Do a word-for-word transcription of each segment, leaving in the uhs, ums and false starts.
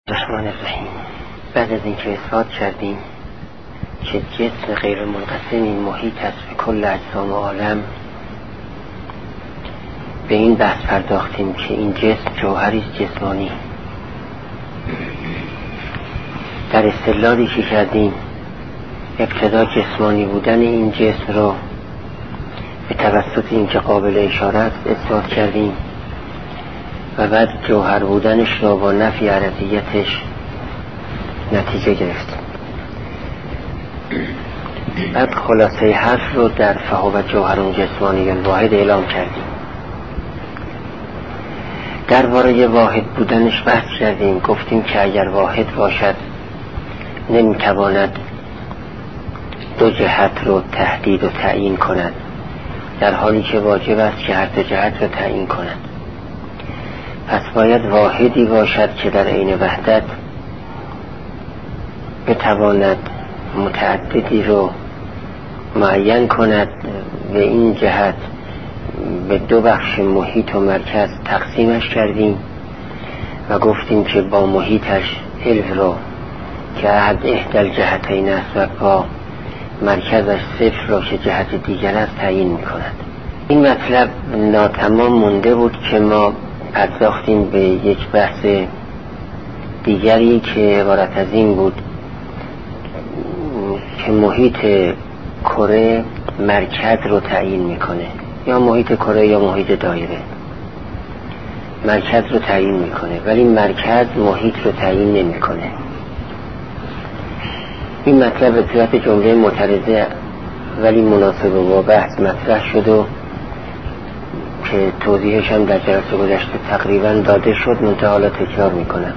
الرحمن الرحیم. بعد از اینکه اثبات کردیم که جسم غیر منقسمی محیط است به کل اجسام عالم، به این بحث پرداختیم که این جسم جوهری است جسمانی. در استدلالی که کردیم ابتدا جسمانی بودن این جسم را به توسط اینکه قابل اشاره است اثبات کردیم و بعد جوهر بودنش را با نفی عرضیتش نتیجه گرفتیم. بعد خلاصه حرف رو در فهو جوهر جسمانی الواحد اعلام کردیم. درباره واحد بودنش بحث کردیم. گفتیم که اگر واحد باشد نمیتواند دو جهت رو تحدید و تعیین کند، در حالی که واجب است که هر دو جهت رو تعیین کند. پس باید واحدی باشد که در عین وحدت بتواند متعددی رو معین کند. به این جهت به دو بخش محیط و مرکز تقسیمش کردیم و گفتیم که با محیطش الف رو که احد احدل جهتین است و با مرکزش صفر رو که جهت دیگر است تعیین می کند. این مطلب ناتمام مونده بود که ما پرداختیم به یک بحث دیگری که عبارت از این بود که محیط کره مرکز رو تعیین میکنه، یا محیط کره یا محیط دایره مرکز رو تعیین میکنه، ولی مرکز محیط رو تعیین نمیکنه. این مطلب به صورت جمله معترضه ولی مناسب با بحث مطرح شد و که توضیحش هم در جلسه گذشته تقریبا داده شد، منتها حالا تکرار میکنم.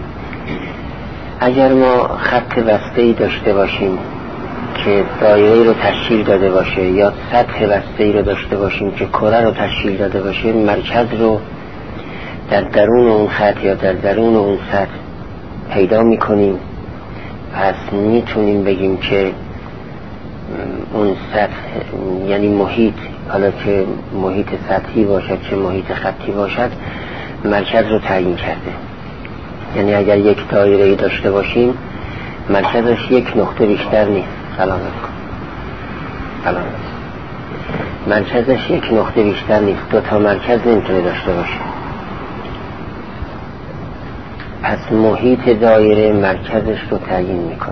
اگر ما خط بسته‌ای داشته باشیم که دایره رو تشکیل داده باشه، یا سطح بسته‌ای رو داشته باشیم که کره رو تشکیل داده باشه، مرکز رو در درون اون خط یا در درون اون سطح پیدا میکنیم. پس میتونیم بگیم که اون سطح یعنی محیط، حالا که محیط سطحی باشد چه محیط خطی باشد، مرکز رو تعیین کرده. یعنی اگر یک دایره داشته باشیم مرکزش یک نقطه بیشتر نیست. سلامت کن سلامت. مرکزش یک نقطه بیشتر نیست، دو تا مرکز نمیتونه داشته باشه. پس محیط دایره مرکزش رو تعیین میکنه،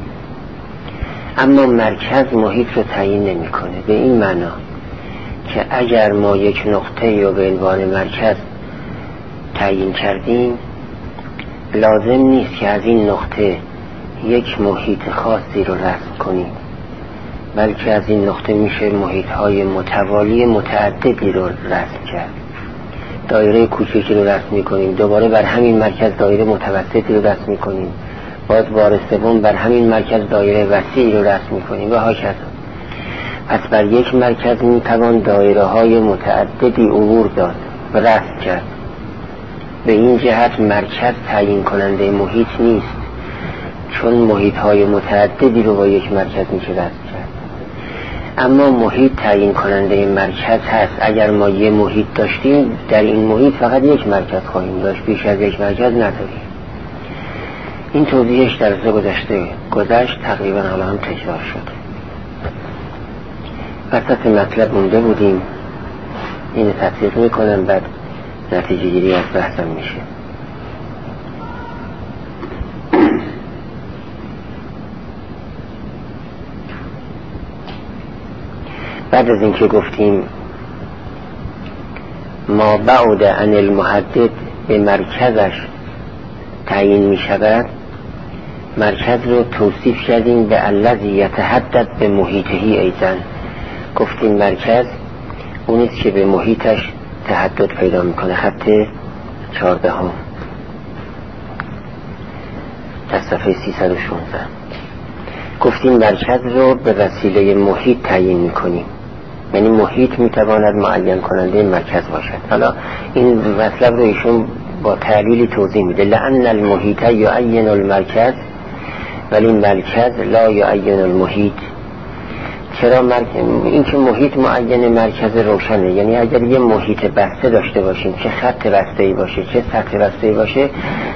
اما مرکز محیط رو تعیین نمیکنه. به این معنا که اگر ما یک نقطه رو به عنوان مرکز تعیین کردیم، لازم نیست که از این نقطه یک محیط خاصی رو رسم کنیم، بلکه از این نقطه میشه محیط‌های متوالی متعددی رو رسم کرد. دایره کوچکی رو رسم میکنیم، دوباره بر همین مرکز دایره متوسطی رو رسم میکنیم، باز بار سوم بر همین مرکز دایره وسیعی رو رسم میکنیم و هاکذا. پس بر یک مرکز میتوان دایره های متعددی عبور داد و رسم کرد. به این جهت مرکز تعیین کننده محیط نیست، چون محیط های متعددی رو با یک مرکز میشه رسم کرد. اما محیط تعیین کننده مرکز هست. اگر ما یه محیط داشتیم، در این محیط فقط یک مرکز خواهیم داشت، بیش از یک مرکز نداریم. این توضیحش در روز گذشته گذشت، تقریبا حالا هم تکرار شد. وسط مطلب مونده بودیم، این تطبیق میکنم، بعد نتیجه گیری از بحثم میشه. بعد از اینکه گفتیم ما بعد عن المحدد به مرکزش تعیین می شود، مرکز رو توصیف کردیم به الذی یتحدد به محیطهی ایضا. گفتیم مرکز اونیست که به محیطش تحدد پیدا میکنه. خط چارده هم در صفحه سیصد و شانزده گفتیم مرکز رو به وسیله محیط تعیین میکنیم، یعنی محیط میتواند معین کننده مرکز باشد. حالا این مطلب رو ایشون با تعلیلی توضیح میده. لأن المحیط یعین المرکز ولی مرکز لا یعین المحیط. چرا مرکز؟ این که محیط معین مرکز روشنه. یعنی اگر یه محیط بسته داشته باشیم، چه خط بسته‌ای باشه چه سطح بسته‌ای باشه،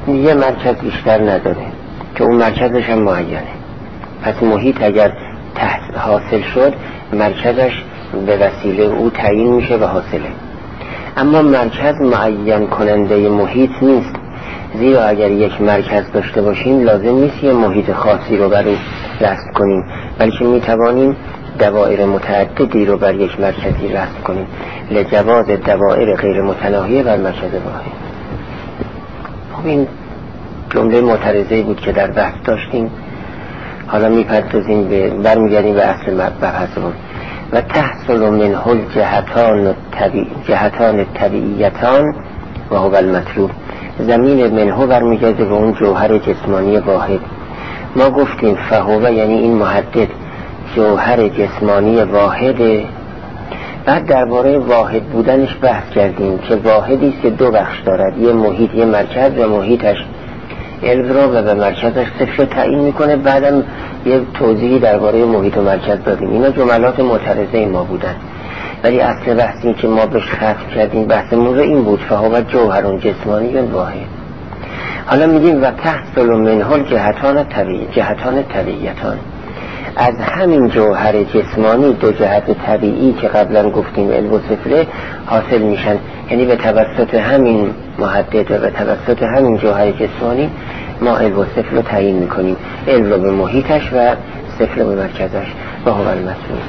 یه مرکز بیشتر نداره که اون مرکزش هم معینه. پس محیط اگر تحت حاصل شد مرکزش به وسیله او تعیین میشه و حاصله. اما مرکز معین کننده محیط نیست، زیرا اگر یک مرکز داشته باشیم لازم نیست یه محیط خاصی رو بر او رسم کنیم، بلکه میتوانیم دوائر متعددی رو بر یک مرکزی رسم کنیم لجواز دوائر غیر متناهیه بر مرکز واحد. خب این جمله معترضه‌ای بود که در بحث داشتیم. حالا میپردازیم به برمیگردیم به اصل بحثمون. و تحصل منه الجهتان طبیع جهتان طبیعیتان و هو المطلوب. زمین منه برمیگرده به اون جوهر جسمانی واحد. ما گفتیم فهو یعنی این محدد جوهر جسمانی واحده. بعد درباره واحد بودنش بحث کردیم که واحدی است که دو بخش دارد، یه محیط، یه مرکز و محیطش علم رو و به مرکزش صفر رو تعیین میکنه. بعدم یه توضیحی درباره محیط و مرکز دادیم. اینا جملات معترضه ما بودن، ولی اصل بحثی که ما بهش ختم کردیم بحثمون رو این بود فهو جوهر جسمانی واحد. حالا میگیم و تحصل منه الجهتان طبیعی جهتان طبیعیتان. از همین جوهر جسمانی دو جهت طبیعی که قبلا گفتیم علم و صفره حاصل میشن، یعنی به توسط همین محدد و به توسط همین جوهر جسمانی ما علم و صفر رو تعیین میکنیم، علم رو به محیطش و صفر رو به مرکزش و هو المطلوب.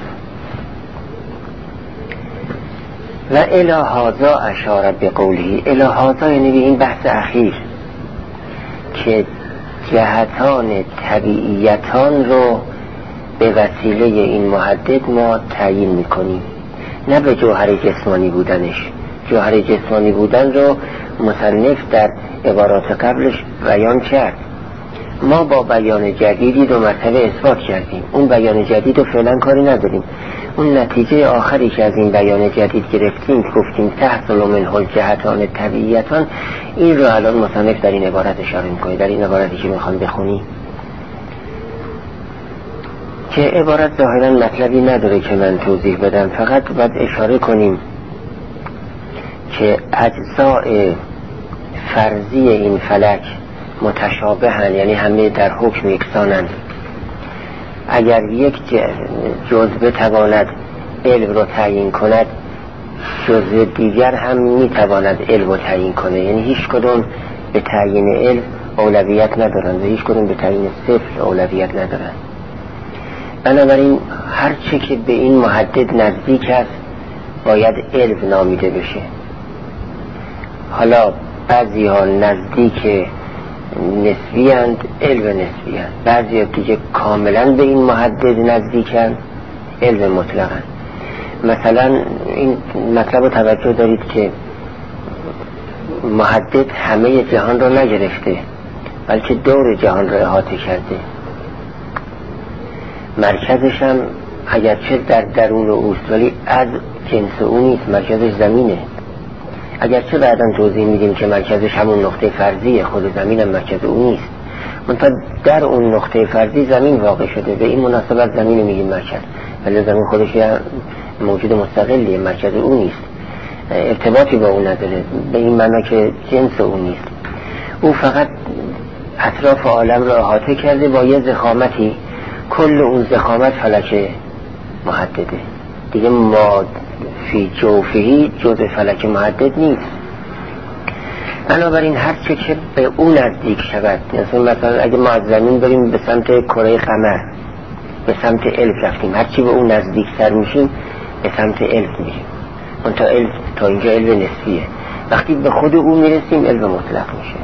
و الی هذا اشار بقوله، الی هذا یعنی به این بحث اخیر که جهتان طبیعیتان رو به وسیله این محدد ما تعیین میکنیم، نه به جوهر جسمانی بودنش. جوهر جسمانی بودن رو مصنف در عبارات قبلش بیان کرد. ما با بیان جدیدی دو مرتبه اثبات کردیم، اون بیان جدید رو فعلا کاری نداریم. اون نتیجه آخری که از این بیان جدید گرفتیم گفتیم تحصل منه الجهتان طبیعیتان، این رو الان مصنف در این عبارت اشاره میکنه، در این عبارتی که میخوام بخونی، که عبارت ظاهرا مطلبی نداره که من توضیح بدم، فقط باید اشاره کنیم که اجزاء فرضی این فلک متشابهن، یعنی همه در حکم یکسانند. اگر یک جزء بتواند علم رو تعیین کند، جزء دیگر هم میتواند علم رو تعیین کنه، یعنی هیچ کدوم به تعیین علم اولویت ندارند و هیچ کدوم به تعیین صفر اولویت ندارند. بنابراین هر چه که به این محدد نزدیک است باید علم نامیده بشه. حالا بعضی ها نزدیک نسبی اند، علم نسبی اند، بعضی ها دیگه کاملا به این محدد نزدیک اند، علم مطلق اند. مثلا این مطلب رو توجه دارید که محدد همه جهان رو نگرفته بلکه دور جهان رو احاطه کرده. مرکزش هم اگرچه در درون اوست ولی از جنس او نیست، مرکزش زمینه. اگرچه بعدا توضیح میدیم که مرکزش همون نقطه فرضیه، خود زمین هم مرکز او نیست، منتها در اون نقطه فرضی زمین واقع شده، به این مناسبت زمین رو میگیم مرکز، ولی زمین خودش یه موجود مستقلیه، مرکز او نیست، ارتباطی با او نداره، به این معنا که جنس او نیست. او فقط اطراف عالم رو احاطه کرده با یه ضخامتی، کل اون ضخامت فلک محدده دیگه. ما فی جوفهی جزء فلک محدد نیست. بنابراین هر چه که به اون نزدیک شود، مثلا اگه ما از زمین بریم به سمت کره قمر، به سمت الف رفتیم، هر چی به اون نزدیک تر میشیم به سمت الف میشیم. اون تا الف تا اینجا الف نسبیه، وقتی به خود اون میرسیم الف مطلق میشه.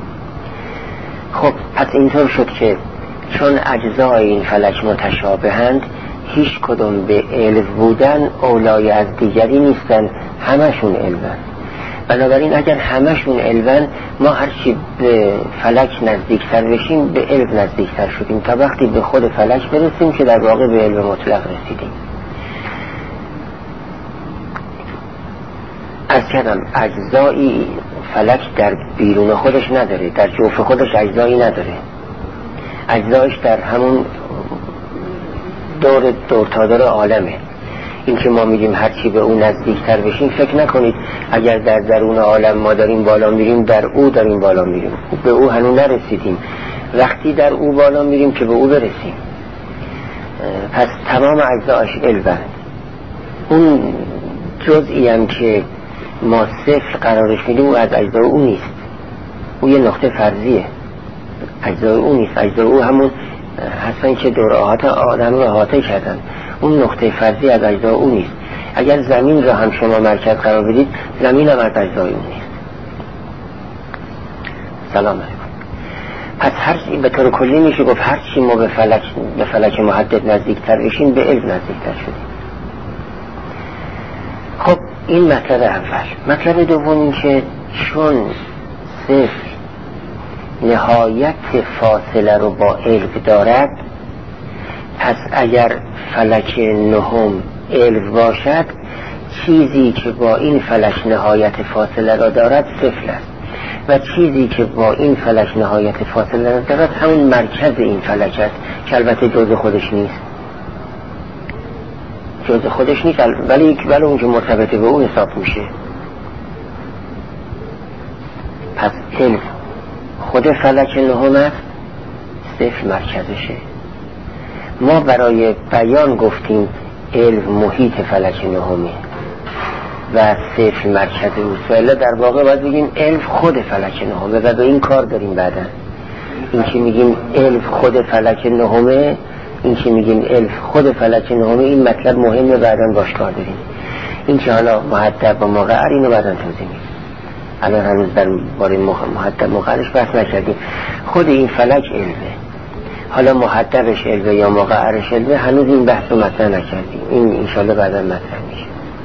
خب پس اینطور شد که چون اجزای این فلک متشابهند، هیچ کدوم به علم بودن اولای از دیگری نیستن، همشون علمن. بنابراین اگر همشون علمن، ما هرچی به فلک نزدیکتر بشیم به علم نزدیکتر شدیم، تا وقتی به خود فلک برسیم که در واقع به علم مطلق رسیدیم. از کردم اجزایی فلک در بیرون خودش نداره، در جوف خودش اجزایی نداره، اجزایش در همون دور دور تا دور عالمه. این که ما میگیم هر چی به او نزدیکتر بشیم، فکر نکنید اگر در درون عالم ما داریم بالا میریم، در او داریم بالا میریم، به او هنوز نرسیدیم. وقتی در او بالا میریم که به او برسیم. پس تمام اجزاش علوه. اون جزئی هم که ما صفر قرارش میدیم او از اجزای او نیست، او یه نقطه فرضیه، اجزای او نیست. اجزای او همون هستن که دور آهات آدم رو احاطه کردن، اون نقطه فرضی از اجزای او نیست. اگر زمین را هم شما مرکز قرار بدید، زمین هم از اجزای او نیست. سلام علیکم. پس هر به طور کلی میشه گفت هر چی ما به فلک به فلک محدد نزدیکتر بشیم، به علم نزدیکتر شدیم. خب این مطلب اول. مطلب دوم این که چون صفر نهایت فاصله رو با علم دارد، پس اگر فلک نهم علم باشد، چیزی که با این فلک نهایت فاصله را دارد صفر است و چیزی که با این فلک نهایت فاصله را دارد همون مرکز این فلک است که البته جزء خودش نیست، جزء خودش نیست ولی ولی اون که مرتبط به اون حساب میشه. پس علم خود فلک نهم است، صفر مرکزشه. ما برای بیان گفتیم علم محیط فلک نهمه و صفر مرکز اوست، در واقع باید بگیم علم خود فلک نهمه و به این کار داریم. بعدا این که میگیم علم خود فلک نهمه، این که میگیم علم خود فلک نهمه، این مطلب مهمه، بعدا باش کار داریم. این که حالا محدب و مقعر اینو بعدا توضیح میدیم، الان هنوز در باره محدب مقعرش بحث نکردیم. خود این فلک علمه، حالا محدبش علمه یا مقعرش علمه، هنوز این بحث رو مطرح نکردیم، این انشالله بعدا مطرح میشه.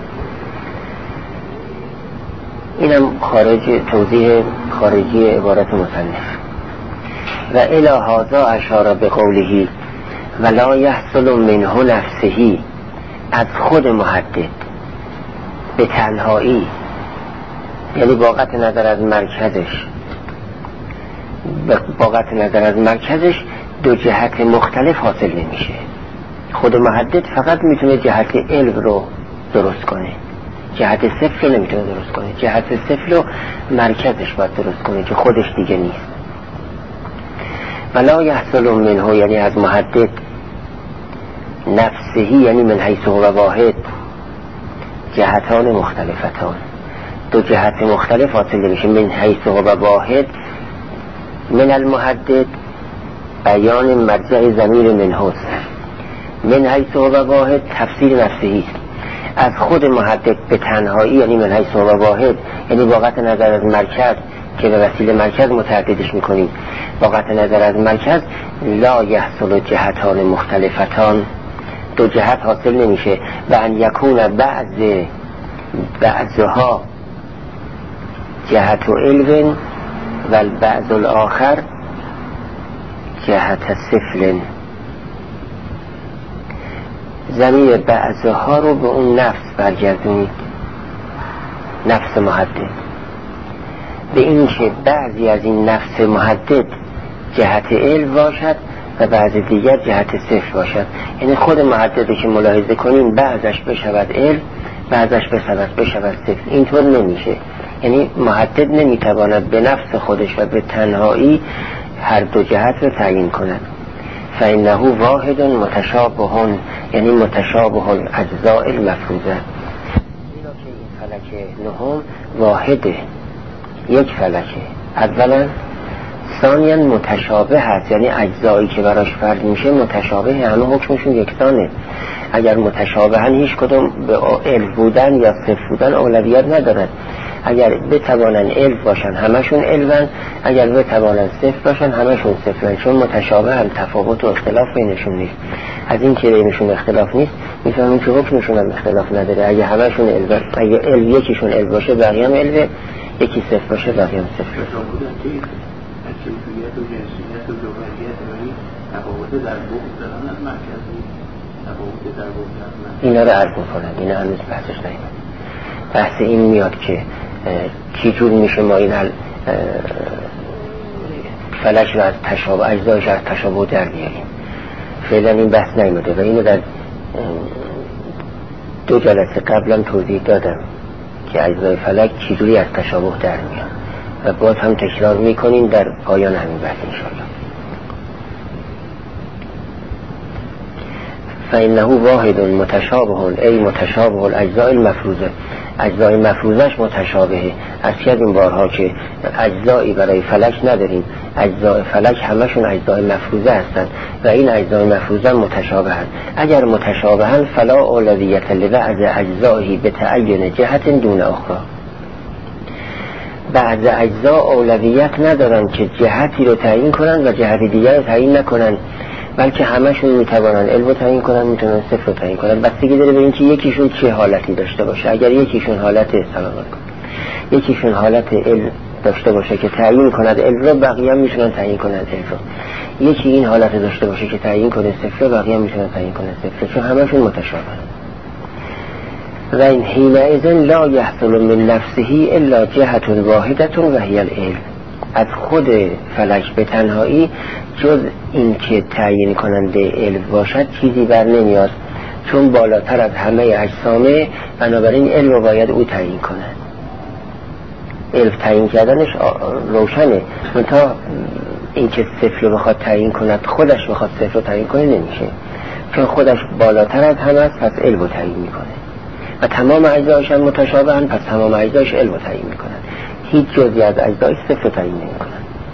اینم خارج توضیح خارجی عبارت مصنف. و الی هذا اشار به قوله ولا یحصل منه نفسه، از خود محدد به تنهایی، یعنی با قطع نظر از مرکزش، با قطع نظر از مرکزش دو جهت مختلف حاصل نمیشه. خود محدد فقط میتونه جهت علم رو درست کنه، جهت صفر رو نمیتونه درست کنه. جهت صفر رو مرکزش باید درست کنه که خودش دیگه نیست. ولا یحصل منه یعنی از محدد، نفسهی یعنی من حیث هو واحد، جهتان مختلفتان، دو جهت مختلف حاصل نمیشه. من حیث هو واحد من المحدد بیان مرجع ضمیر منه است، من حیث هو واحد تفسیر نفسهی است. از خود محدد به تنهایی یعنی من حیث هو واحد، یعنی با قطع نظر از مرکز که به وسیله مرکز متعددش میکنیم، با قطع نظر از مرکز لا یحصل جهتان مختلفتان، دو جهت حاصل نمیشه. و ان یکون بعض بعضها جهت علم و البعض الاخر جهت صفر. ضمیر بعضها رو به اون نفس برگردونید، نفس محدد، به این که بعضی از این نفس محدد جهت علم باشد و بعض دیگر جهت صفر باشد. یعنی خود محدده که ملاحظه کنیم بعضش بشود علم، بعضش بشود بشود صفر. اینطور نمیشه، یعنی محدد نمیتواند به نفس خودش و به تنهایی هر دو جهت رو تعیین کند. فإنه واحد متشابه، یعنی متشابه الاجزاء المفروضه. اینا که این فلک نهم واحده، یک فلکه. اولا ثانیا متشابه هست، یعنی اجزایی که براش فرد میشه متشابه، همه حکمشون یکسانه. اگر متشابهن هیچ کدوم به علم بودن یا صفر بودن اولویت ندارد. اگر بتوانن علم باشن همشون علمن، اگر بتوانن صفر باشن همشون صفرن، چون متشابه هم تفاوت و اختلاف بینشون نیست. از این که بینشون اختلاف نیست میفهمیم که حکمشون هم اختلاف نداره. اگه همشون علم، اگه علم یکیشون علم باشه بقیه هم علمه، یکی صفر باشه بقیه هم صفر. کیفیت و جنسیت و جوهریت یعنی تفاوت در بعد دارن از مرکزی، تفاوت در بعد. اینا رو عرض میکنند، اینا هنوز بحثش نیست. بحث این میاد که چی جور میشه ما این فلک رو از تشابه، اجزایش از تشابه در بیاریم. فعلا این بحث نیمده و اینو در دو جلسه قبلا توضیح دادم که اجزای فلک چجوری از تشابه در میان و باز هم تکرار میکنیم در پایان همین بحث انشاءالله. فإنه واحد متشابه ای متشابه الاجزاء المفروضه، اجزای مفروضش متشابهه. از این بارها که اجزایی برای فلک نداریم، اجزای فلک همشون اجزای مفروضه هستند و این اجزای مفروضه متشابهند. اگر متشابهند فلا اولویت لبعض اجزایی به تعین جهت دون اخرى، بعض اجزا اولویت ندارن که جهتی رو تعیین کنن و جهت دیگر رو تعیین نکنن، بلکه همشون میتوانن علم رو تعیین کنن، میتونن صفر رو تعیین کنن. بستگی داره به اینکه یکیشون چه حالتی داشته باشه. اگر یکیشون حالت سلام علیکم یکیشون حالت علم داشته باشه که تعیین کند علم رو، بقیه هم میتونن تعیین کنن علم رو. یکی این حالت داشته باشه که تعیین کنه صفر، بقیه هم میتونن تعیین کنن صفر، چون همشون متشابهن. و این حینئذ لا یحصل من نفسه الا جهت واحدة و هی العلم. از خود فلک به تنهایی جز این که تعیین کننده علم باشد چیزی بر نمیاد، چون بالاتر از همه اجسامه، بنابراین علم رو باید او تعیین کنه. علم تعیین کردنش روشنه، منتها این که صفر رو بخواد تعیین کند، خودش بخواد صفر رو تعیین کنه نمیشه، چون خودش بالاتر از همه است، پس علم رو تعیین میکنه و تمام اجزایش هم متشابهن، پس تمام اجزایش علم رو تعیین میکنن. هیچ جزئی از اجزایش صفر رو تعیین نمیکنن.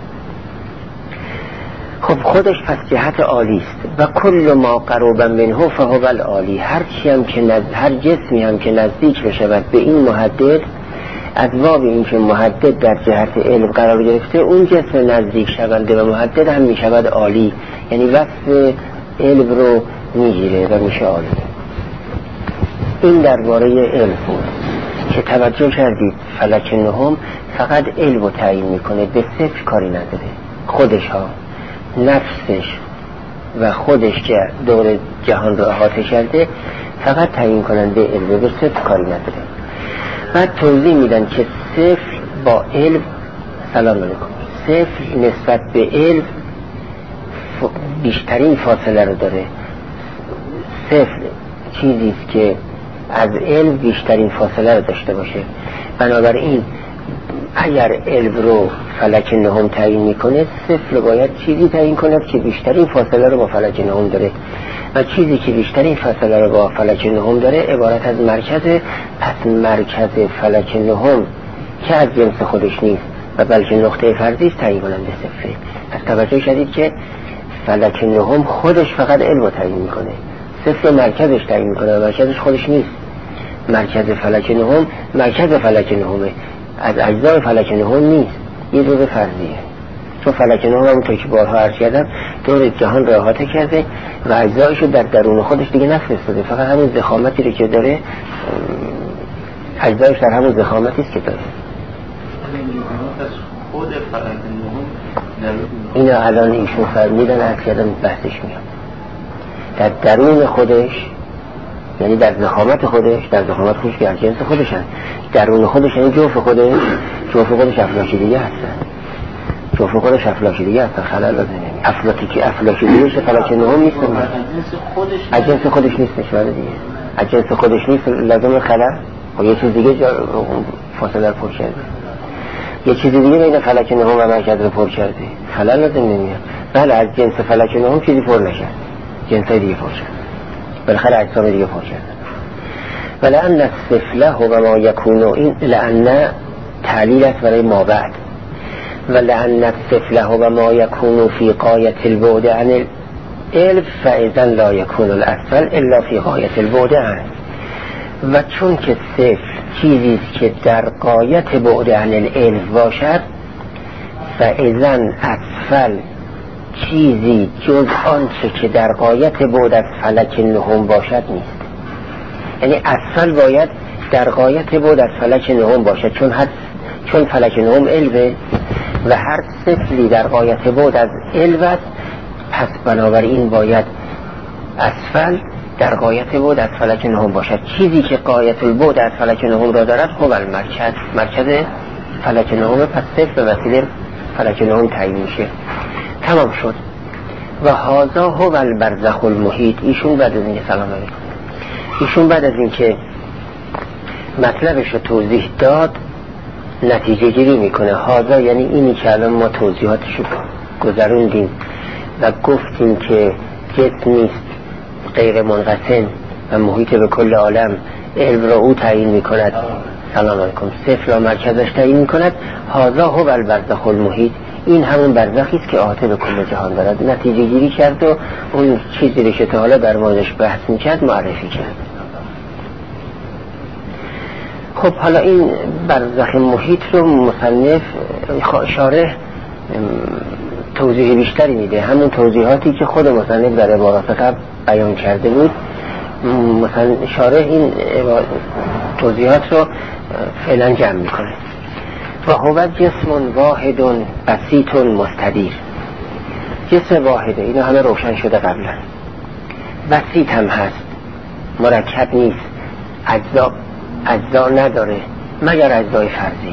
خب خودش پس جهت عالی است و کل ما قرب منه فهو العالی. هر چی هم که نز... هر جسمی هم که نزدیک بشود به این محدد، از باب این که محدد در جهت علم قرار گرفته، اون جسم نزدیک شونده و محدد هم میشود عالی، یعنی وصف علم رو میگیره و میشه عالی. این درباره علم بود که توجه کردید فلک نهم فقط علم رو تعیین میکنه، به صفر کاری نداره. خودش ها نفسش و خودش که دور جهان رو احاطه کرده فقط تعیین کننده علم، به صفر کاری نداره. بعد توضیح میدن که صفر با علم، سلام علیکم، صفر نسبت به علم بیشترین فاصله رو داره. صفر چیزیست که از علم بیشترین فاصله رو داشته باشه. بنابراین اگر علم رو فلک نهم تعیین میکنه، صفر رو باید چیزی تعیین کند که بیشترین فاصله رو با فلک نهم داره و چیزی که بیشترین فاصله رو با فلک نهم داره عبارت از مرکز. پس مرکز فلک نهم که از جنس خودش نیست و بلکه نقطه فرضی است، تعیین کننده صفره. پس توجه شدید که فلک نهم خودش فقط علم رو تعیین میکنه، صفر مرکزش تعیین میکنه و مرکزش خودش نیست. مرکز فلک نهم مرکز فلک نهمه، از اجزای فلک نهم نیست، یه جزء فرضیه. چون فلک نهم همونطور که بارها عرض کردم دور جهان را احاطه کرده و اجزایشو در درون خودش دیگه نفرستاده، فقط همون ضخامتی رو که داره، اجزایش در همون ضخامتی است که داره. خود فلک نهم اینا الان ایشون فرمیدن عرض کردم بحثش میاد. در درون خودش، یعنی در ضخامت خودش، در ضخامت خودش که از جنس خودشن، درون خودش یعنی جوف خودش، جوف خودش افلاکی دیگه هستن، جوف خودش افلاکی دیگه هستن، خلال لازم نمید. افلاکی که افلاکی دیگه شه فلک نهم نیستن، از جنس خودش نیست نشونه دیگه، از جنس خودش نیست لازم خلال و یه چیز دیگه فاصله رو پر کرده، یه چیز دیگه بین فلک نهم و مرکز رو پر کرده، خلال لازم نمیاد. بله از جنس فلک نهم چیزی پر نشد، جنسای دیگه پر شد، بالاخره اجسام دیگه پر شد. ولأن السفله و ما یکون، این لأن تعلیل است برای ما بعد. ولأن السفله و ما یکون فی قایة البعد عن العلم فإذا لا یکون الاسفل الا فی قایة البعد عنه. و چون که صفر چیزی که در قایت بعد عن العلم باشد، فإذا اسفل چیزی جز آنچه که در قایت بعد از فلک نهم باشد نیست. یعنی اسفل باید در قایت بعد از فلک نهم باشد، چون هر چون فلک نهم علمه و هر صفری در قایت بعد از علم است، پس بنابراین باید اسفل در قایت بعد از فلک نهم باشد. چیزی که قایت البعد از فلک نهم را دارد هو المرکز، مرکز فلک نهم، پس صفر به وسیله فلک نهم تعیین میشه. تمام شد. و هذا هو البرزخ المحیط. ایشون بعد از اینکه سلام علیکم ایشون بعد از اینکه مطلبش رو توضیح داد نتیجه گیری میکنه. هذا یعنی اینی که الان ما توضیحاتش رو گذروندیم و گفتیم که جسم نیست، غیر منقسم و محیط به کل عالم علم را او تعیین میکند. سلام علیکم. صفر را مرکزش تعیین میکند. هذا هو البرزخ المحیط، این همون برزخی است که احاطه به کل جهان دارد. نتیجه گیری کرد و اون چیزی رو که تا حالا در موردش بحث میکرد معرفی کرد. خب حالا این برزخ محیط رو مصنف شارح توضیح بیشتری میده، همون توضیحاتی که خود مصنف در عبارات قبل بیان کرده بود. مثلا شارح این توضیحات رو فعلا جمع میکنه. و هو جسم واحد بسیط مستدیر، جسم واحده، اینا همه روشن شده قبلا. بسیط هم هست، مرکب نیست، اجزا اجزا نداره مگر اجزای فرضی.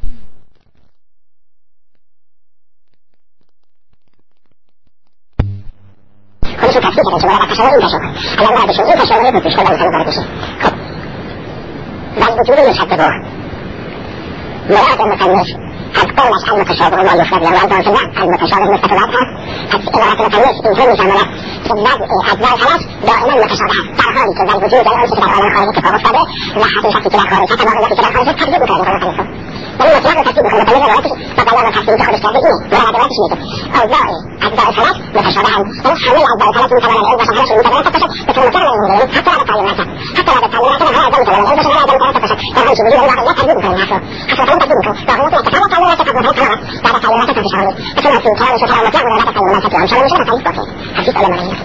خودشون تصویر کردن که باید تشابه این تشابه اگر باید بشون این تشابه رو بپوش کنه باید باید بشه. خب ولی وجود مشهد با مراد مصنف از قولش المتشابه ما یفرد له وانت وانت المتشابه مستفاد هست. پس عبارت مصنف اینطور میفهمد که وضع اجزای خلاص دائما متشابه هست، در حالی که ولی وجود آنچه که در عالم خارج اتفاق افتاده و حقیقتی که در خارج هست و واقعیتی که در خارج هست تکذیب میکنه خود مصنف. ولی مطلق رو تکذیب میکنه، ولی روایتش و بیان تفسیری که خودش کرده اینه. مراد روایتش میگه اوضاع اجزای خلاص متشابه هم، یعنی همه اجزای خلاص میتوانند علم باشند، همشون میتوانند تفسیر باشند به طور مطلق نمیمونه، یعنی حتی بعد تعیین نکرد، حتی بعد تعیین نکرد هر اجزا میتوانند علم باشند، هر اجزا میتوانند تفسیر در حالی که وجود واقعیت تکذیب میکنه. حتی حتی تعیین تکذیب میکنه واقعیت اتفاق تعیین نکرد تکذیب میکنه بعد تعیین نکرد تفسیر شامل نیست. مثلا تو کلام شو کلام مطلق ولا تعیین نکرد هم شامل میشه و تعیین باطل حدیث علم معنی.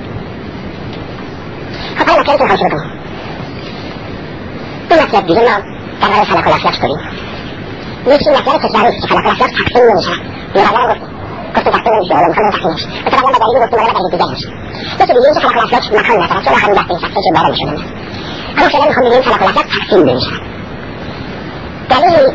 خب حالا که تو خواهش بکنیم این مطلب دیگه ما در مورد فلک الافلاک کنیم. یکی مطلب تکراری که فلک الافلاک تقسیم نمیشه. مقدار گفتیم گفتیم تقسیم نمیشه ولی میخوام تقسیم نمیشه. مثلا با دلیل گفتیم ولی با دلیل دیگه نمیشه. یکی دیگه اینکه فلک الافلاک مکان نداره چون همین بحث این شخصی که بالا میشونه. اما فعلا میخوام بگیم فلک الافلاک تقسیم نمیشه. دلیل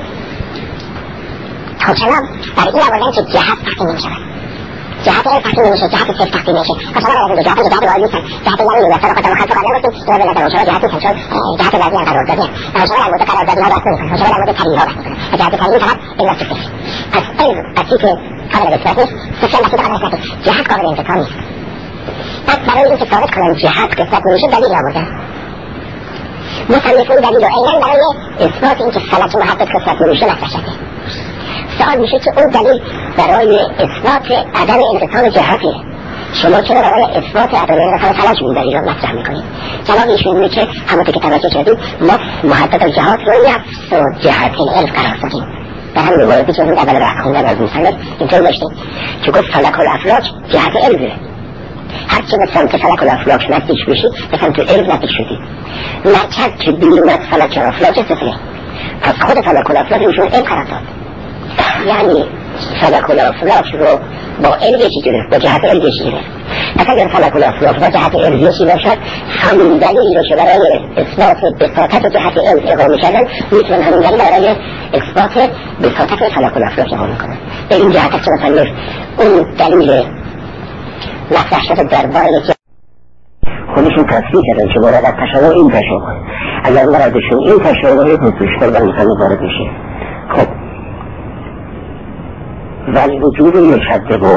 حکمام برای این آوردن که جهت تقسیم نمیشه. جهت این تقسیم نمیشه، جهت صفر تقسیم نمیشه. مثلا از دو جهت جهت واحد نیستن. جهت یعنی وسط خط مخالف قرار گفتیم که به نظر شما جهت چون جهت وزنی قرار دادیم. در شما در مورد قرار دادن بحث نمی‌کنیم. شما در مورد تغییر بحث می‌کنیم. جهت تغییر فقط این صفر. پس این اصلی که قابل اثبات نیست، صفر بحث قابل اثبات نیست. جهت قابل انتقال نیست. پس برای اینکه ثابت کنیم جهت قسمت نمیشه دلیل آوردن. مصنفون دلیل رو عیناً برای اثبات اینکه فلک محقق قسمت نمیشه مطرح شده. سوال میشه که اون دلیل برای اثبات عدم انتقال جهته. شما چرا برای اثبات عدم انتقال فلک این دلیل رو مطرح میکنید؟ جواب ایشون اینه که همونطور که توجه کردید ما محقق جهات رو نفس و جهت الف قرار دادیم. در همین موردی که اون اول راه خوندن از مصنف اینطور داشتیم که گفت فلک الافلاک جهت علمه. هرچی به سمت فلک الافلاک نزدیک بشی به سمت علم نزدیک شدی. مرکز که بیرون از فلک الافلاک صفره. پس خود فلک الافلاک ایشون علم قرار داد. یعنی فلک الافلاک رو با علم یکی گرفت، با جهت علم یکی گرفت. پس اگر فلک الافلاک با جهت علم یکی باشد همین دلیلی رو که برای اثبات بساطت و جهت علم اقامه کردن میتونن همین دلیل برای اثبات بساطت و فلک الافلاک اقامه کنن. به این جهت است که مثلا اون دلیل مطرح شده درباره خودشون تصویر کردن که باید از تشابه این تشابه اگر مرادشون این تشابه رو توش کردن مثلا وارد میشه. خب ولی وجود مشبه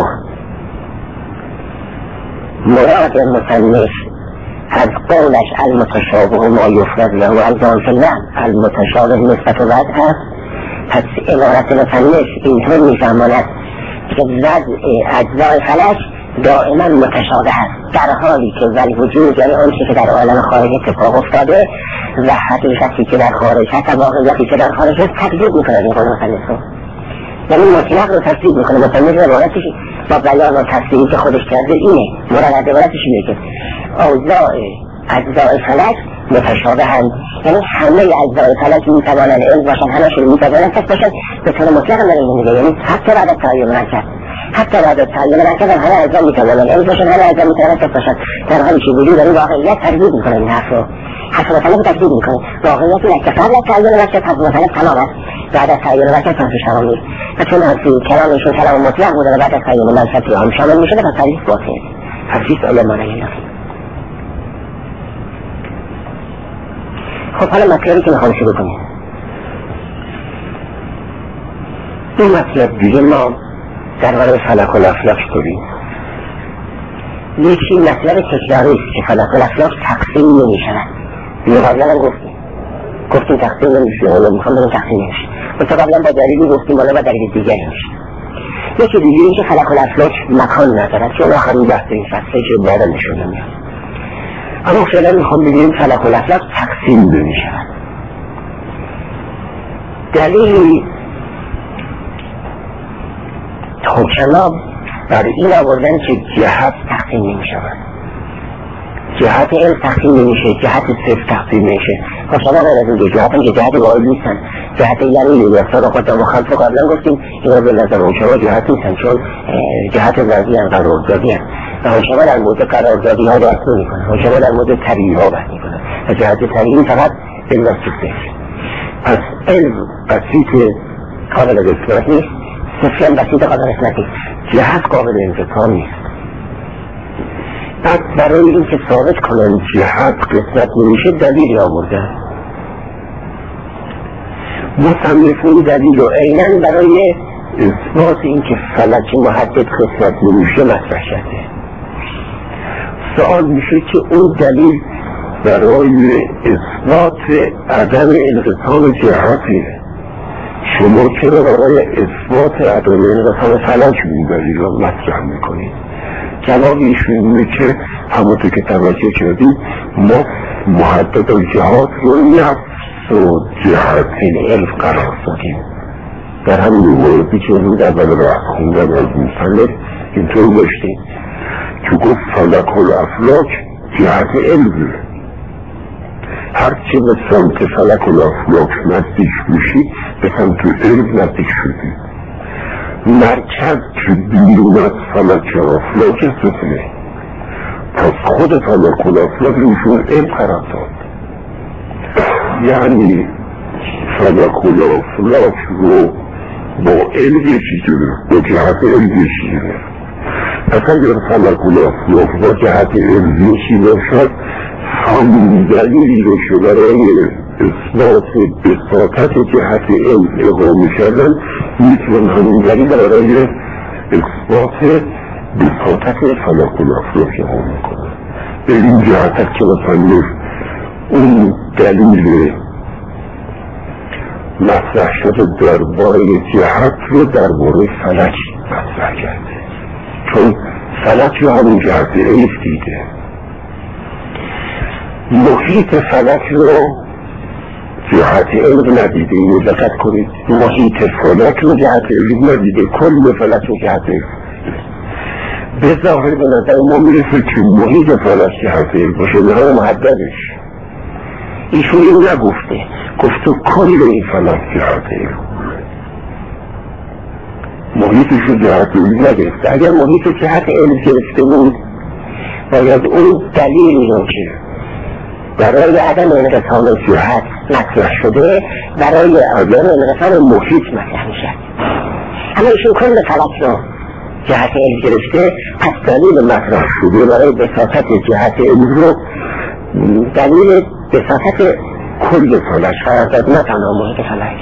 مراد مصنف از قولش المتشابه ما یفرد له و الزام فلن المتشابه نسبت و وضع هست. پس عبارت مصنف اینطور میفهماند که وضع اجزای فلک دائما متشابه هست در حالی که ولی وجود یعنی آنچه که در عالم خارج اتفاق افتاده و حقیقتی که در خارج هست و واقعیتی که در خارج هست تکذیب میکنه این قول مصنف رو، یعنی مطلق رو تکذیب میکنه. مصنف عبارتش با بیان و تفسیری که خودش کرده اینه. مراد عبارتش اینه که اوضاع اجزای فلک متشابه هست، یعنی همه اجزای فلک میتوانند علم باشن، همشون میتوانند پس باشن به طور مطلق در این میگه، یعنی حتی بعد از تعیین مرکز حتی بعد از تعیین مرکز همه اجزا میتوانند علم باشن، همه اجزا میتوانند پس باشن در حالی که وجود در این واقعیت تکذیب میکنه. این حرف رو حرف مصنف تکذیب میکنه. واقعیت اینه که قبل از تعیین مرکز حرف مصنف تمام است، بعد از تعیین مرکز حرفش تمام نیست. و چون حرفی کلامشون کلام مطلق بوده و بعد از تعیین مرکز هم شامل میشه و تعریف باطل حرفی علم معنی خب حالا مطلبی که میخوام شروع کنیم این مطلب دیگه ما در برای فلک الافلاک داریم. یکی مطلب تکراری است که فلک الافلاک تقسیم نمیشود. اینو قبلا هم گفتیم گفتیم تقسیم نمیشه، حالا میخوام بگم تقسیم نمیشه. مثلا قبلا با دلیلی گفتیم، حالا با دلیل دیگری میشه. یکی دیگه این که فلک الافلاک مکان ندارد که اون آخرین بحث این فصله که بعدا نشون میاد. اما فعلا میخوام بگیم فلک الافلاک تقسیم نمیشود. دلیل حکما برای این آوردن که جهت تقسیم نمیشود. جهت علم تقسیم نمیشه، جهت صرف تقسیم نمیشه. خب شما غیر از این دو جهت هم که جهت واحد نیستن. جهت یعنی نیستن و خود مخالف رو قبلا گفتیم اینا به نظر اون شما جهت نیستن، چون جهت وضعی هم قراردادی هم و شما در مورد قراردادی ها بحث نمی‌کنه و شما در مورد طبیعی ها بحث می‌کنه و جهت طبیعی فقط به نصف صفر. پس علم بسیط قابل اثبات نیست، صفر هم بسیط قابل اثبات نیست، جهت قابل انتقام نیست. بعد برای این که ثابت کنن جهت قسمت نمیشه دلیل آوردن. مصنف این دلیل رو عیناً برای اثبات این که فلک محدد قسمت نمیشه مطرح شده. سوال میشه که اون دلیل برای اثبات عدم انقسام جهته، شما چرا برای اثبات عدم انقسام فلک این دلیل رو مطرح میکنید؟ جواب ایشون اینه که همونطور که توجه کردیم ما محدد الجهات رو نفس و جهت علم قرار دادیم. در همین موردی که رو در اول راه خوندن از مصنف اینطور داشتیم که گفت فلک الافلاک جهت علم، هرچی به سمت فلک الافلاک نزدیک میشی به سمت علم نزدیک شدی. مرکز که بیرون از فلک الافلاک صفره، پس خود فلک الافلاک روشون علم قرار داد. یعنی فلک الافلاک رو با علم یکی گرفت، با جهت علم یکی گرفت. پس اگر فلک الافلاک با جهت علم یکی باشد همون دلیلی رو که برای اثبات بساطت جهت علم اقامه کردن میتونن همون دلیل برای اثبات بساطت فلک الافلاک اقامه کنن. به این جهت که مثلا اون دلیل مطرح شده درباره جهت رو درباره فلک مطرح کرده، چون فلک رو همون جهت علم دیده. محیط فلک رو جهت علم ندیده، اینو دقت کنید، محیط فلک رو جهت علم ندیده، کل فلک رو جهت علم. به ظاهر به نظر ما میرسه که محیط فلک جهت علم باشه، نه محددش. ایشون این نگفته، گفته کل این فلک جهت علم، محیطش رو جهت علم نگرفته. اگر محیط جهت علم گرفته بود باید اون دلیلی رو که برای عدم انقسام جهت مطرح شده برای عدم انقسام محیط مطرح میشد. اما ایشون کل فلک رو جهت علم گرفته، پس دلیل مطرح شده برای بساطت جهت علم رو دلیل بساطت کل فلک قرار داد، نه تنها محیط فلک.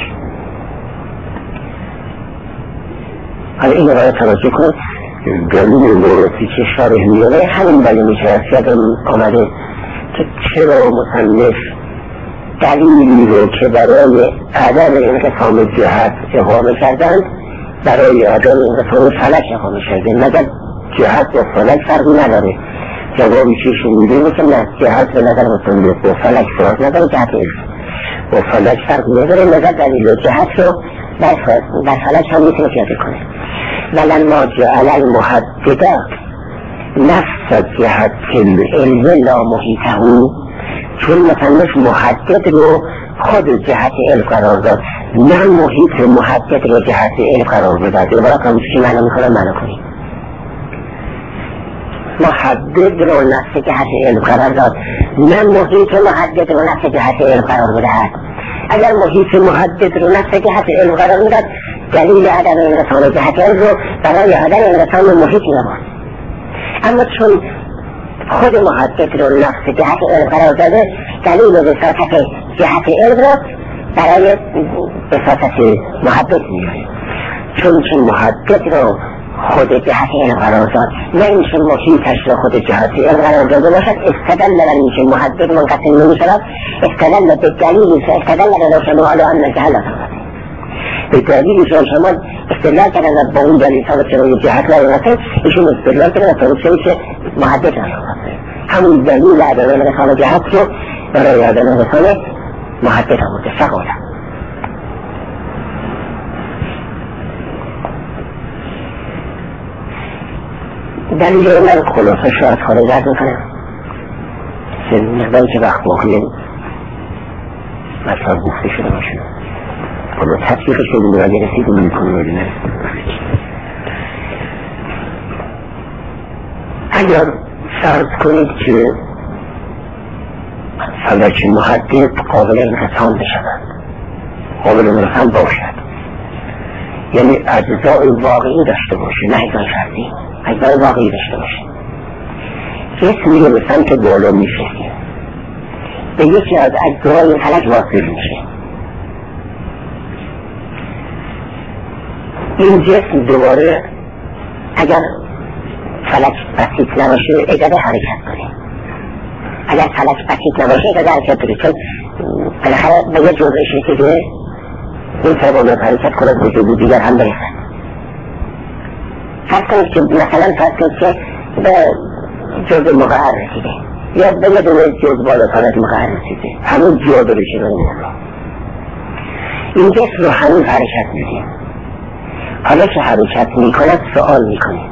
حالا این رو باید توجه کنید، دلیل موردی که شارح میاره همین دلیل میشه از یادم آمده که چرا مصنف دلیلی رو که برای عدم انقسام جهت اقامه کردن برای عدم انقسام فلک اقامه کرده، مگر جهت و فلک فرقی نداره. جوابی که شما میدونید که نه، جهت به نظر مصنف با فلک فرق نداره، جهت با فلک فرقی نداره، مگر دلیل و جهت رو در فلک هم میتونه پیاده کنه. ولما جعل المحدده نفس جهت العلم لا محیطه، چون مصنف محدد رو خود جهت علم قرار داد، نه محیط محدد رو جهت علم قرار داد. برای کاموشی معنی میکنم معنی کنید. محدد رو نفس جهت علم قرار داد، نه محیط محدد رو نفس جهت علم قرار داد. اگر محیط محدد رو نفس جهت علم قرار داد دلیل عدم انقسام جهت علم رو برای عدم انقسام محیط نماد. اما چون خود محدد رو نفس جهت علم قرار داده، دلیل وساطت جهت علم رو برای وساطت محدد میاره. چون که محدد رو خود جهت علم قرار داد، نه اینکه محیطش رو خود جهت علم قرار داده باشد. استدل بر اینکه محدد منقسم نمیشود، استدل به دلیلی که استدل بر شمال و ان جهل آمده، به دلیلی که شما استدلال کردن با اون دلیل ثابت که روی جهت قرار داده، ایشون استدلال کردن ثابت شده که محدد قرار داده. همون دلیل عدم رسانه جهت رو برای عدم رسانه محدد آورده. فقط دلیل من خلاصه شاید خارج از میکنم که مقداری که وقت باقیه مطلب گفته شده باشه، اما تطبیق شده را گرسید و میکنه ولی نه. اگر فرض کنید که فلک محدد قابل انقسام بشود، قابل انقسام باشد، یعنی اجزای واقعی داشته باشه، نه اجزای فردی، اجزای واقعی داشته باشه، جسمی رو به سمت بالا میشه، به یکی از اجزای فلک واصل میشه. این جسم دوباره اگر فلک بسیط نباشه اجازه حرکت کنه، اگر فلک بسیط نباشه اجازه حرکت کنه، چون بالاخره به یه جزء شکله این فرمانات حرکت کنه به جزء دیگر هم برسن. فرض کنید که مثلا فرض کنید که به جزء مقعر رسیده یا به یه دونه جزء بالا فلک مقعر رسیده، همون جا داره شده مولا، این جسم رو هنوز حرکت میدیم. حالا که حرکت میکند سؤال میکنه،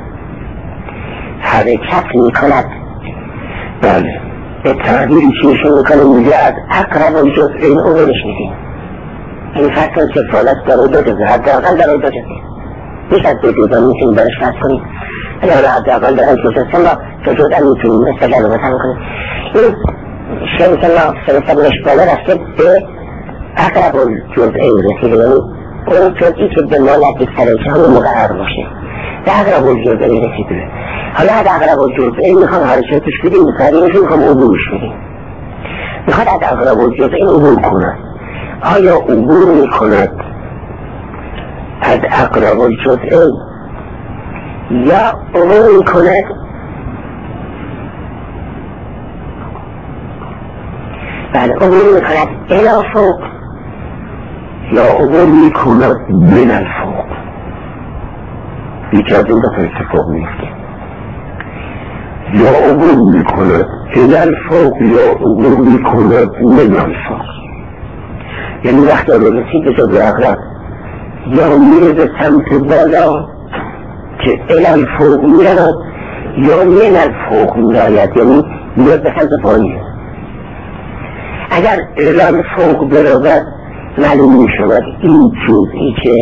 حرکت میکند بله به تعبیری که نشون میکنه میگه از اقرب الجزء این اولش میدیم. این فرض کنید که فلک داره دو جزء، حداقل داره دو جزء، بیش از دو جزء میتونیم برش فرض کنیم، اگر حداقل داره دو جزء ما دو جزء میتونیم استدلال بسن کنیم. این شیء که ما سبیلش بالا رفته به اقرب الجزء رسیده، یعنی اون جزئی که به ما نزدیک تره که همون مقرر باشه به اقرب الجزء رسیده. حالا از اقرب الجزء میخوام حرکتش بدیم، تغییرش میخوام عبورش بدیم، میخواد از اقرب الجزء عبور کند. آیا عبور میکند از اقرب الجزء یا عبور میکند بله عبور میکند الی فوق یا عبور میکند من الفوق؟ یکی از این دفعه اتفاق میفته، یا عبور میکند الی الفوق یا عبور میکند من الفوق. یعنی وقتی رو رسید به جزء اقرب یا میره به سمت بالا که الی الفوق میرد یا من الفوق میراید، یعنی میره به سمت پایین. اگر الی الفوق برود معلوم میشود این جزئی که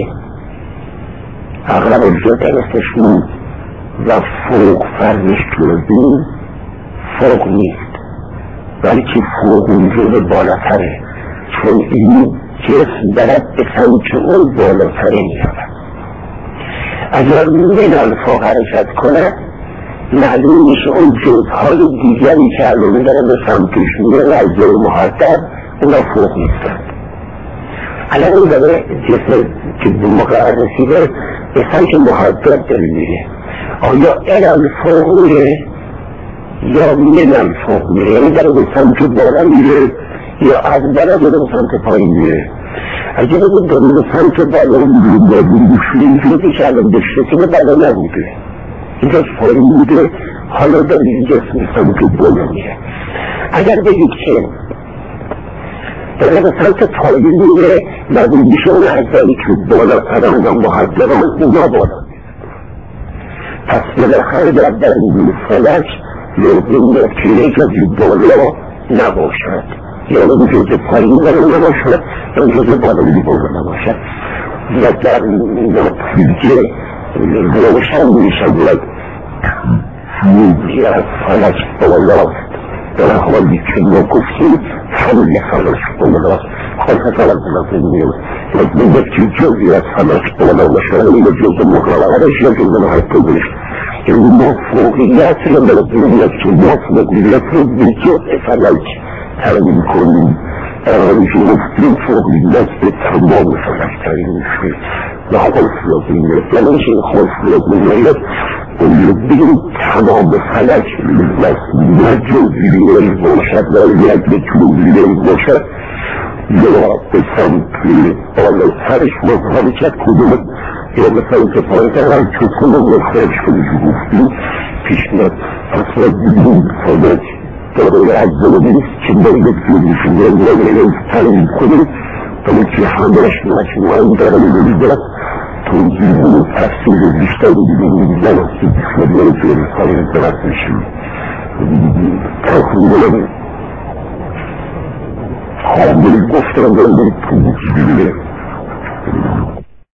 اقرب الجزء مثلشون و فوق فرمش جزئی فوق نیست، ولی که فوق اون جزء بالاتره، چون این جسم دارد به سمت اون بالاتره میرود. اگر من الفوق حرکت کند معلوم میشه اون جزهای دیگری که الان داره به سمتش میره و از جای محدد اونا فوق نیستند. الان این داره جسم که به مقرر رسیده به سمت محدد داره میره، آیا الی الفوق میره یا من الفوق میره؟ یعنی داره به سمت بالا میره یا از بالا داره به سمت پایین میره؟ اگه بگید داره به سمت بالا میره با بروشوی جزی که الان داشته که بالا نبوده، اینجا پایین بوده، حالا داره این جسم سمت بالا میره. اگر بگید که داره به سمت پایین میره معلوم میشه اون اجزایی که بالا ترم و محدد هم اونا بالا. پس بالاخره در درون فلک لازم نتیجه جزی بالا نباشد، یا اون جزء پایین بالا نباشد یا اون جزء بالا بالا نباشد. و در نتیجه روشن میشود میگه از فلک بالاست، در حالی که ما گفتیم همون فلک بالاست. خواهد فلک بالاست میگه لازم نتیجه جزی از فلک بالا باشد، این جزء مقررش یا جزء محددش، که اون مفروقیت رو بلدونیت که مفروقیت رو به جزء فلک تعیین کنیم. اقلیشون گفتیم فوقیت به تمام فلک تعیین میشه و خلصیت میگرد. یعنی این خلصیت میگرد باید بگیم تمام فلک نه جزئی دیگری باشد و یک به طول دیگری باشد یا به سمتی بالاترش متحرکت کدوم یا مثلا که پایین هم چون مخرج کنی که گفتیم پیشنهاد اصلا دیگون فلک داره از دلویست که باید بگیرشون باید تعیین کنیم ولی که همش مجموعی داره میگرد توجیه و تفسیر بیشتر دیگه نماسی بیشتر که انسان درست میشیم تفسیر خواهم بلی گفترم دارم بلی توجیه